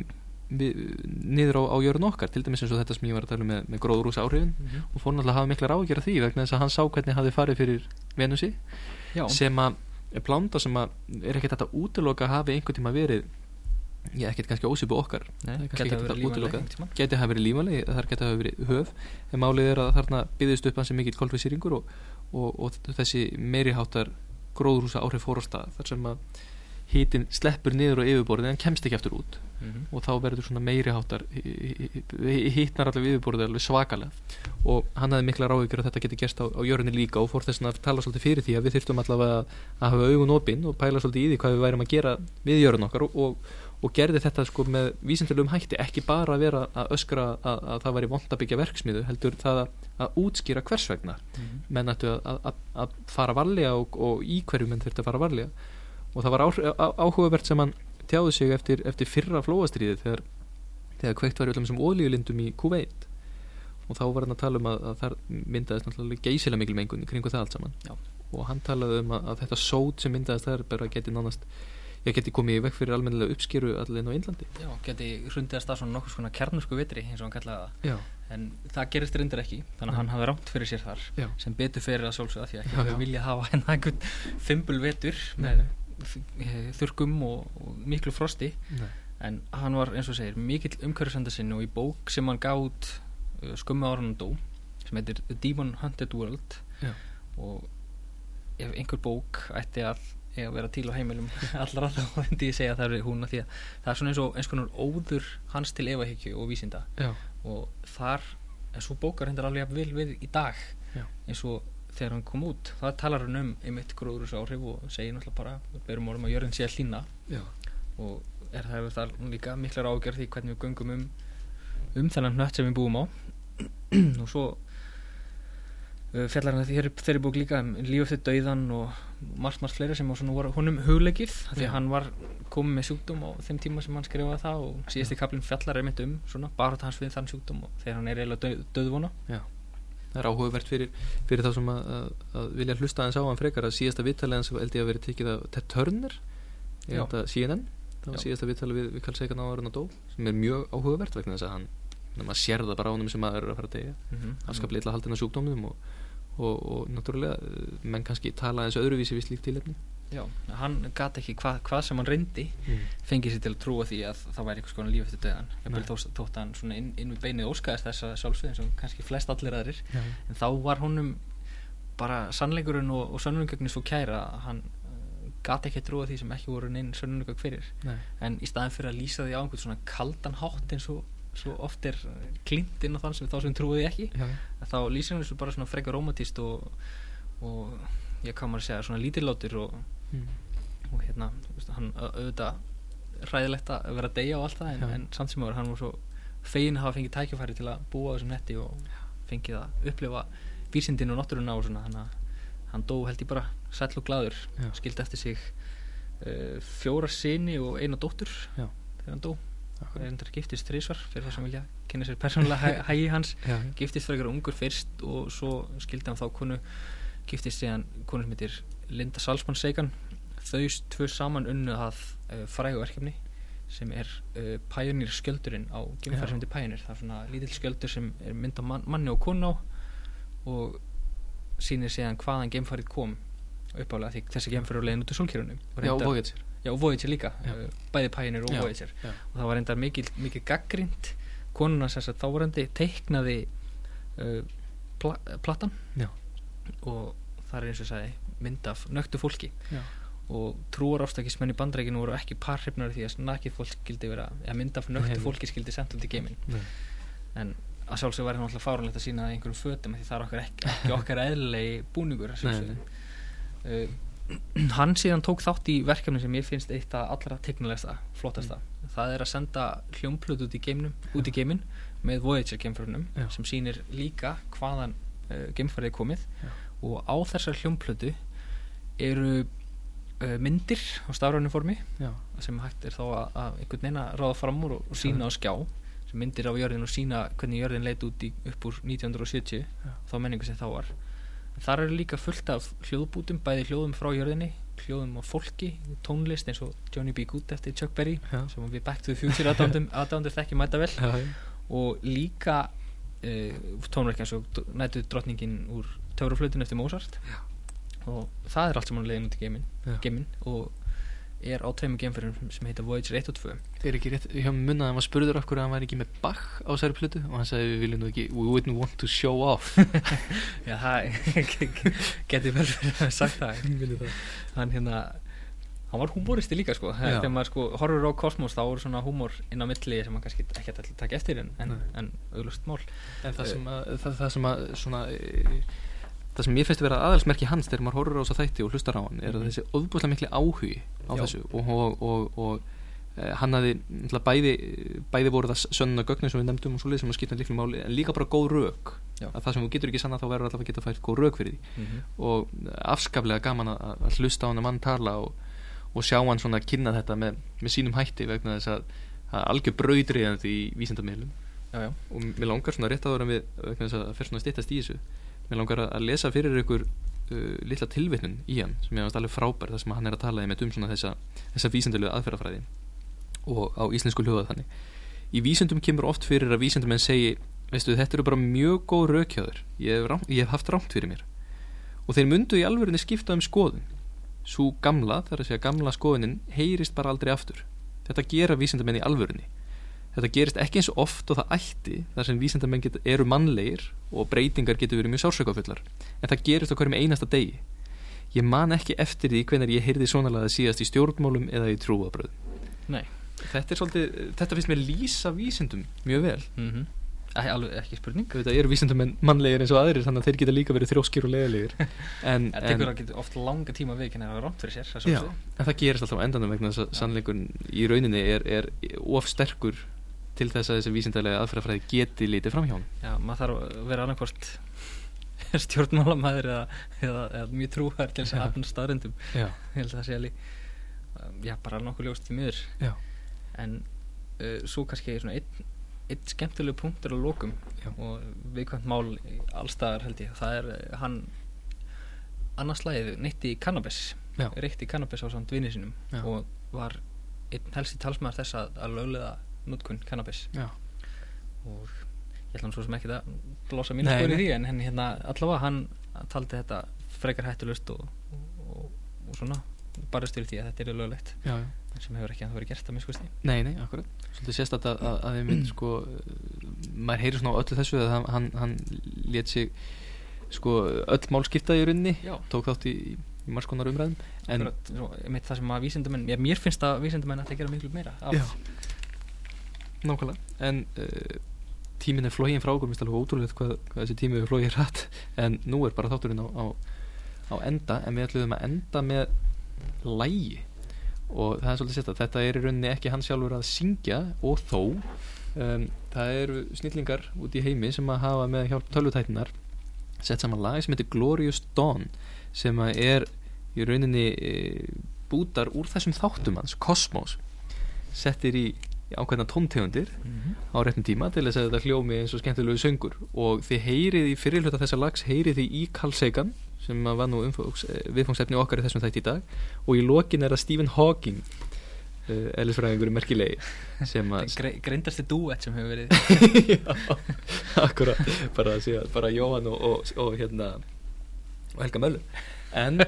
S2: niður á jörðin okkar, til dæmis eins og þetta sem ég var að tala með gróðurhúsa áhrifin og fór náttúrulega að hafa miklar áhyggjur af því vegna þess að hann sá hvernig hafði farið fyrir Venusi sem að plánda sem að ekkert að útiloka hafi einhvern tíma verið ekkert kannski ósvipu okkar. Nei, geti hafa verið lífmæli, þar geti hafa verið höf, en málið að þarna byggðist upp hansi mikill koltvísýringur og þessi meiriháttar gróðurhúsa áhrif fór á stað þar sem að hítinn sleppur niður á yfirborðið en kemst ekki aftur út og þá verður svona meiriháttar hítnar allavega yfirborðið alveg svakalega og hann hafði miklar áhyggjur að þetta geti gerst á jörðinni líka og fór þess að tala svolítið fyrir því að við þyrftum allavega að hafa augun opin og pæla svolítið í því hvað við værum að gera við jörðin okkar og gerði þetta sko með vísindalegum hætti, ekki bara að vera að öskra að það væri vont að byggja verksmiðu, heldur það að útskýra hvers vegna menn ættu að fara varlega og í hverju menn þurfti að fara varlega og það var áhugavert sem hann tjáði sig eftir fyrra flóastríðið þegar kveikt var í öllum sem olíulindum í Kúveit og þá var hann að tala að þar myndaðist náttúrulega geysilega mikil mengun í kringu það allt saman og hann talaði að þetta sót sem myndaðist þar bara geti komið í veg fyrir almennilega uppskeru allir inn á Indlandi. Já, geti hrundiðast af svona nokkuð svona kjarnorku vitri eins og hann kallaði það. En það gerist reyndar ekki, þannig að hann hafði rangt fyrir sér þar sem betur fyrir að sjálfsögða því að ekki þau vilja hafa einhvern fimbulvetur með þurrkum og miklu frosti. En hann var eins og segir mikill umhverfisverndarsinn og í bók sem hann gaf út skömmu ára hann dó sem heitir The Demon Hunted World og ef einhver bók ætti að vera til á heimilum allra þá myndi ég segja að það er hún því að það er svona eins konar óður hans til efahyggju og vísinda og þar er svo bókar hendur alveg vel við í dag eins og þegar hann kom út það talar hann einmitt gróðurhúsaáhrif og segir náttúrulega bara berum orðum að jörðin sé að hlýna og það er líka miklar ágjörð því hvernig við göngum þennan hnött sem við búum á og svo
S3: fjallar hann þeirri bók líka líf eftir dauðan og margt fleira sem var svona voru honum hugleikið því að hann var komið með sjúkdóm á þeim tíma sem hann skrifaði það og síðasti kaflinn fjallar einmitt svona baráttu hans við þann sjúkdóm og þegar hann eiginlega dauðvona. Já,
S2: það áhugavert fyrir þá sem að vilja hlusta aðeins á hann frekar að síðasta viðtalið hans held ég að verið tekið af Ted Turner CNN, það var síðasta viðtalið við Carl Sagan áður en að dó sem mjög áhugavert vegna þess að maður sér það bara á honum sem maður að fara að deyja afskaplega illa haldinn af sjúkdómum og náttúrulega menn kannski tala eins öðruvísi við slíkt tilefni.
S3: Já, hann gat ekki hvað sem hann reyndi fengið sér til að trúa því að það væri eitthvað líf eftir dauðan. Ég þótt hann svona inn við beinið óskaðist þessa sjálfsvið eins og kannski flest allir aðrir en þá var honum bara sannleikurinn og sönnunargögnin svo kæra að hann gat ekki að trúa því sem ekki voru neinn sönnunargögn fyrir. En í staðin fyrir að lýsa því á einhvern svona kaldan hátt eins og svo oft klínt inn á þann sem þá sem trúiði ekki þá lýsir hann þessu bara svona frekar rómatíst og ég kann maður segja svona lítillátur og hann auðvitað hræðilegt að vera að deyja og allt það en samt sem hann var svo feginn að hafa fengið tækifæri til að búa á þessum netti og fengið að upplifa vísindin og náttúruna og svona hann dó held ég bara sæll og glaður skildi eftir sig 4 syni og 1 dóttur þegar hann dó. Hann giftist 3 fyrir það sem vilja kynna sér persónulega hægi hans giftist frekar ungur fyrst og svo skildi hann þá konu giftist síðan konu sem heitir Linda Salzman Sagan þau 2 saman unnu að frægu verkefni sem Pioneer skjöldurinn á geimfari sem heitir Pioneer það svona lítill skjöldur sem mynd af manni og konu á og sýnir síðan hvaðan geimfarið kom uppálega því þessi geimfari var leiðin út úr sólkerfinu og Voyager líka bæði Pioneer og Voyager og það var reyndar mikið gagnrýnt konuna sem þá varandi teiknaði platan og það eins og sagði mynd af nöktu fólki og trúarástækismenn í Bandaríkjunum voru ekki parhrifnari því að nakið fólk skildi vera mynd af nöktu fólki skildi sent út í geiminn en að sjálfsög var náttúrulega fáránlegt að sýna einhverjum fötum því það ekki okkar eðlilegi búningur hann síðan tók þátt í verkefni sem ég finnst eitt af allra teiknulegsta, flottasta það að senda hljómplötu út í geiminn með Voyager geimfarunum sem sýnir líka hvaðan geimfarið komið og á þessar hljómplötu eru myndir á stafrænu formi sem hægt þá að einhvern veginn að ráða fram úr og sína á skjá sem myndir af jörðin og sína hvernig jörðin leit út upp úr 1970 þá menningu sem þá var. Þar líka fullt af hljóðbútum, bæði hljóðum frá jörðinni, hljóðum á fólki, tónlist eins og Johnny B. Good eftir Chuck Berry sem við Back to the Future aðdándur þekki mæta vel og líka tónverk eins og Nætur drottningin úr Töfraflautinu eftir Mozart og það allt sem hann leiðin út í geiminn og á 2 geimferðum sem heita Voyager 1 og 2.
S2: Þeir ekki rétt hjá munna að hann var spurður af hverju hann var ekki með Bach á þessari plötu og hann sagði við viljum nú ekki we wouldn't want to show off.
S3: Já, það geti vel verið að sagt það. Hann var húmóristi líka sko. Þegar maður horfur á Kosmos þá er svona húmór inn á milli sem maður kannski ekki að taka eftir en augljóst mál.
S2: En það sem ég finnst að vera aðalsmerki hans þegar maður horfur á þessa þætti og hlustar á hann að þessi ofboðslega mikli áhugi á þessu og hann hafði bæði voru það sönnunargögnin sem við nefndum og svoleið sem að skipta líklega máli en líka bara góð rök að það sem þú getur ekki sanna þá verður alltaf að geta fært góð rök fyrir því og afskaplega gaman að hlusta á hann að mann tala og sjá hann svona að kynna þetta með sínum hætti vegna þess að algjör brauðreiðandi í vísindamiðlum og mér langar svona rétt áður en við vegna þess að fer svona styttast í þessu mér langar að lesa fyrir ykkur litla tilvitnun í hann sem ég finnst alveg frábær þar sem hann að tala með svona þessa vísindalegu aðferðafræði og á íslensku hljóðað þannig í vísindum kemur oft fyrir að vísindamenn segi veistu þetta eru bara mjög góð rök hjá þér ég hef haft rangt fyrir mér og þeir mundu í alvörunni skipta skoðun svo gamla, þar að segja gamla skoðunin heyrist bara aldrei aftur þetta gera vísindamenn í alvörunni þetta gerist ekki eins oft og það ætti þar sem vísindamenn eru mannlegir og breytingar getur verið mjög sársökafullar en það gerist á hverjum einasta degi ég man ekki eftir því hvenær ég heyrði svona lagað síðast í stjórnmálum eða í trúabröðum þetta finnst mér lýsa vísindum mjög vel
S3: alveg ekki spurning
S2: þetta eru vísindamenn mannlegir eins og aðrir þannig að þeir geta líka verið þrjóskir og leiðilegir en
S3: það tekur að geta oft langa tíma við að vera rámt fyrir sér
S2: en það gerist alltaf á endanum vegna þess að sannleikurinn í rauninni er of sterkur til þess að þessi vísindalega aðferðafræði geti litið fram hjá hann.
S3: Já, maður þarf að vera annarkvort stjórnmálamæður eða mjög trúhær til þess að hafna staðrendum.
S2: Já.
S3: Ég held að það sé alveg bara nokkuð ljóst í miður.
S2: Já.
S3: En svo kannski svona einn skemmtilegu punktur á lokum. Já. Og viðkvæmt mál allstaðar held ég. Það hann annars slagið neytti cannabis. Já. Reykti cannabis á samt vini sínum. Já. Og var einn helsti talsmaður þess að lögleiða notkun cannabis. Já. Og ég ætla hann svo sem ekki að blossa mínu skoðun í því, en hérna allavega hann taldi þetta frekar hættulust og svona barist fyrir því að þetta er löglegt. Já. Sem hefur ekki að það verið gert að miskusti. Nei, akkurat. Svolítið sést að ég mynd sko, maður heyrir svona á öllu þessu að hann lét sig sko öll mál skipta í rauninni. Já. Tók þátt í margs konar umræðum. En það sem að vísindamenn, mér finnst að vísindamenn að það gera miklu meira af. Já. Nákvæmlega. En tíminn floginn frá okkur, minnst alveg ótrúlegt hvað þessi tími hefur flogið hratt, en nú bara þátturinn á enda, en við ætlum að enda með lagi, og það svolítið sett að þetta í rauninni ekki hann sjálfur að syngja, og þó það eru snillingar út í heimi sem að hafa með hjálp tölvutækninnar sett saman lag sem heitir Glorious Dawn, sem að í rauninni bútar úr þessum þáttum hans, Cosmos, settir í ákveðna tóntegundir á réttum tíma til þess að þetta hljómi eins og skemmtilegu söngur, og þið heyrið í fyrirhluta þessa lags heyrið þið í Carl Sagan sem var nú viðfangsefni okkar í þessum þætti í dag, og í lokin það Stephen Hawking eðlisfræðingur merkilegi sem að greindasti duett sem hefur verið. Já, akkurat, bara Jóhann og hérna og Helga Möller. En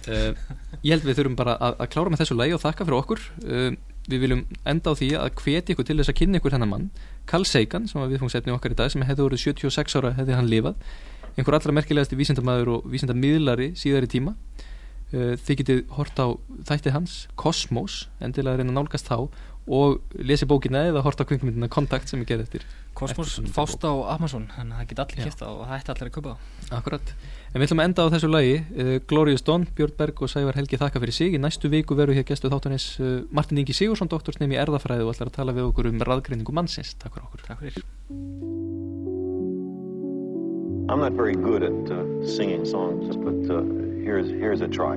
S3: ég held við þurfum bara að klára með þessu lagi og þakka fyrir okkur. Við viljum enda á því að hvetja ykkur til þess að kynna ykkur hennar mann, Carl Sagan, sem var viðfangsefni okkar í dag, sem hefði verið 76 ára hefði hann lifað, einhver allra merkilegasti vísindamaður og vísindamiðlari síðari tíma. Þið getið hort á þætti hans Cosmos, endilega reyna að nálgast þá, og lesi bókina eða hort á kvikmyndina Kontakt sem gerð eftir Cosmos fást á Amazon, þannig að það geta allir keypt og það ætti allir að kaupa það. Akkurat. En við ætlum að enda á þessu lagi, Glorious Dawn. Björn Berg og Sævar Helgi þakka fyrir sig. Í næstu viku verður hér gestur þáttarins Martin Ingi Sigursson, doktorsnemi í erfðafræði, og ætlar að tala við okkur raðgreiningu mannsins. Takk fyrir okkur. Takk fyrir.
S5: I'm not very good at singing songs, but here's a try.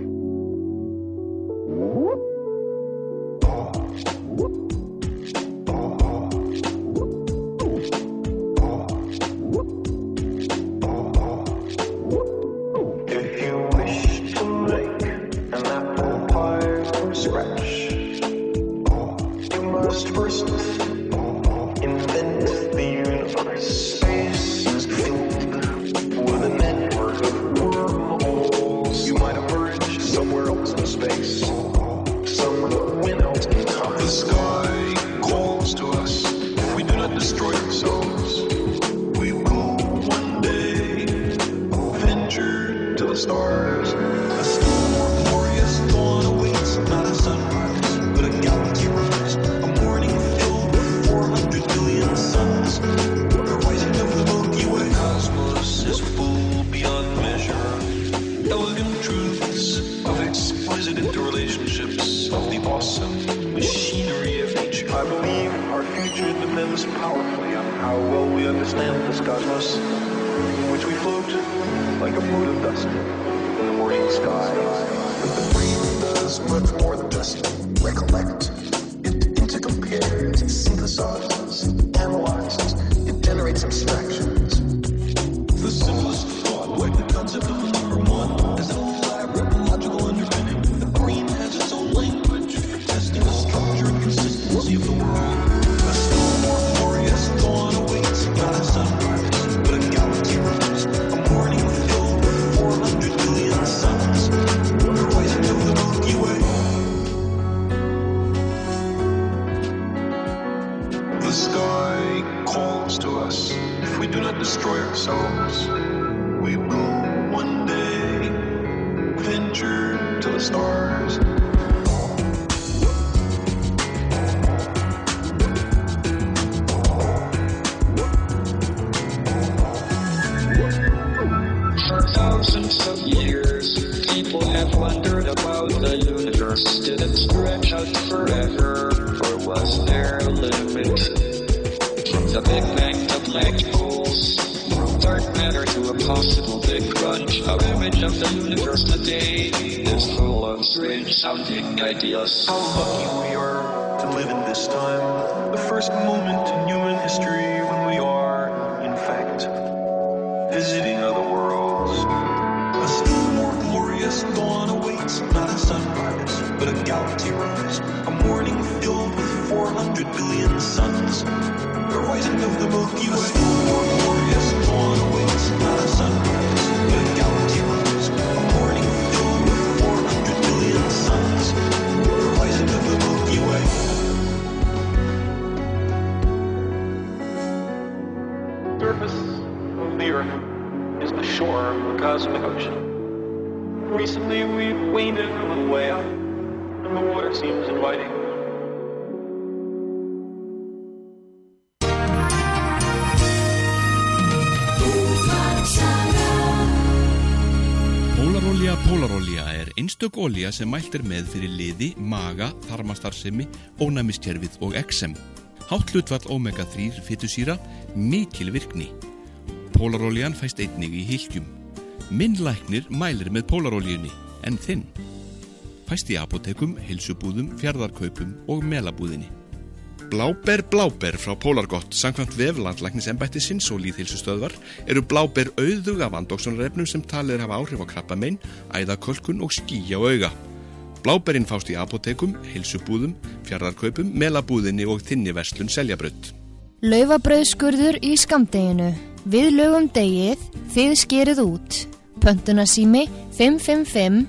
S5: If you wish to make an apple pie from scratch, you must first invent the universe. Space is filled with a network of wormholes. You might emerge somewhere else in space. Some win out in time. The sky calls to us. If we do not destroy ourselves, we will one day venture to the stars. A still glorious dawn awaits, not a sunrise, but a galaxy rise. A morning filled with 400 billion suns. The rising of the Milky Way. Cosmos is full beyond measure. Elegant truths of exquisite interrelationships of the awesome machinery of nature. I believe our future depends powerfully on how well we understand this cosmos, in which we float like a mote of dust in the morning sky. But the brain does much more than just recollect. It intercompares, it synthesizes, it analyzes, it generates abstractions. The simplest thought, like the concept of the number one, has an elaborate logical underpinning. The brain has its own language for testing the structure and consistency of the world. A still more glorious dawn awaits, not a sunrise, but a galaxy rise. A morning filled with 400 billion suns. The rising of the Milky Way. The sky calls to us. If we do not destroy ourselves, we will one day venture to the stars.
S10: For thousands of years, people have wondered about the universe. Did it stretch out forever, or was there a limit? From the Big Bang to black holes, from dark matter to a possible big bang. Our image of the universe today is full of strange sounding ideas.
S6: How lucky we are to live in this time, the first moment in human history when we are, in fact, visiting other worlds. A still more glorious dawn awaits, not a sunrise, but a galaxy rise. A morning filled with 400 billion suns. The rising of the Milky Way. A still more glorious dawn awaits, not a sunrise, but a galaxy rise. A morning filled with 400 billion suns. The rising of the Milky Way. Surface of the Earth is the shore of the cosmic ocean. Recently, we've waded a little way out, and the water seems inviting.
S8: Pólarolía er einstök olía sem mælt er með fyrir liði, maga, þarmastarfsemi, ónæmiskerfið og eksem. Hátt hlutfall omega-3 fitusýra, mikil virkni. Pólarolían fæst einnig í hylkjum. Minn læknir mælir með pólarolíunni, en þinn. Fæst í apótekum, heilsubúðum, fjarðarkaupum og melabúðinni. Bláber frá Pólargott samkvæmt vef landlæknisembættisins og lýðheilsustöðvar eru bláber auðug af andóksonarefnum sem talið hafa áhrif á krabbamein, æðakölkun og ský á auga. Bláberinn fást í apótekum, heilsubúðum, fjarðarkaupum, melabúðinni og þinni verslun Seljabraut.
S1: Laufabrauðskurður í skammdeginu. Við lögum degið, þið skerið út. Pöntunarsími 555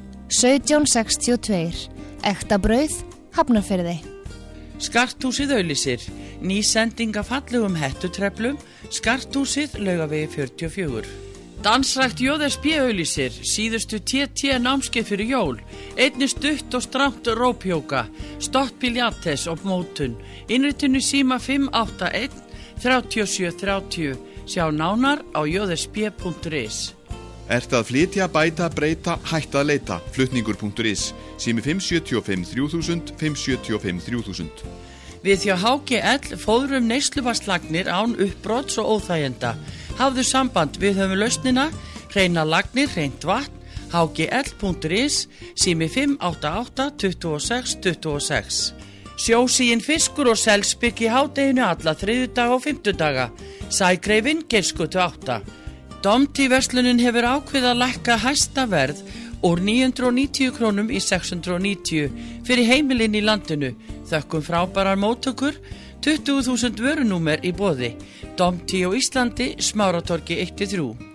S1: 1762. Ekta brauð, Hafnarfirði.
S7: Skarthúsið auglýsir, ný sending af fallegum hettutreflum, Skarthúsið Laugavegi 44. Dansrækt JSB auglýsir, síðustu TT námskeið fyrir jól, einnig stutt og strangt rópjóka, stott pilates og mótun, innritinu síma 581 3730, sjá nánar á jsb.is.
S8: Ertu að flytja, bæta, breyta, hætta að leita, flutningur.is, sími 575 3000, 575 3000.
S7: Við hjá HGL fóðrum neysluvatnslagnir án uppbrots og óþægenda. Hafðu samband, við höfum lausnina, hreina lagnir, hreint vatn, hgl.is, sími 588 26 26. Sjósíinn fiskur og selspikk í hádeginu alla þriðjudaga og fimmtudaga, Sægreifinn, Geirsgötu 8. Domti-verslunin hefur ákveðið að lækka hæsta verð úr 990 krónum í 690 fyrir heimilin í landinu. Þökkum frábærar móttökur, 20.000 vörunúmer í boði. Domti á Íslandi, Smáratorgi 1-3.